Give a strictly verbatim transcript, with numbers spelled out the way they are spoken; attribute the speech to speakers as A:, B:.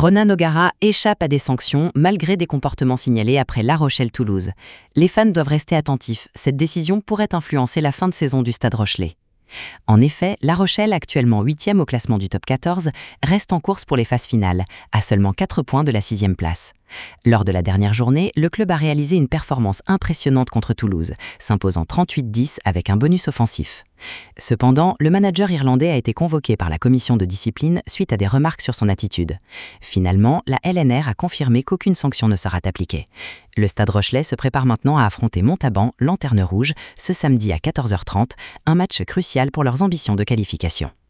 A: Ronan O'Gara échappe à des sanctions malgré des comportements signalés après La Rochelle-Toulouse. Les fans doivent rester attentifs, cette décision pourrait influencer la fin de saison du Stade Rochelais. En effet, La Rochelle, actuellement huitième au classement du top quatorze, reste en course pour les phases finales, à seulement quatre points de la sixième place. Lors de la dernière journée, le club a réalisé une performance impressionnante contre Toulouse, s'imposant trente-huit à dix avec un bonus offensif. Cependant, le manager irlandais a été convoqué par la commission de discipline suite à des remarques sur son attitude. Finalement, la L N R a confirmé qu'aucune sanction ne sera appliquée. Le Stade Rochelais se prépare maintenant à affronter Montauban, Lanterne Rouge, ce samedi à quatorze heures trente, un match crucial pour leurs ambitions de qualification.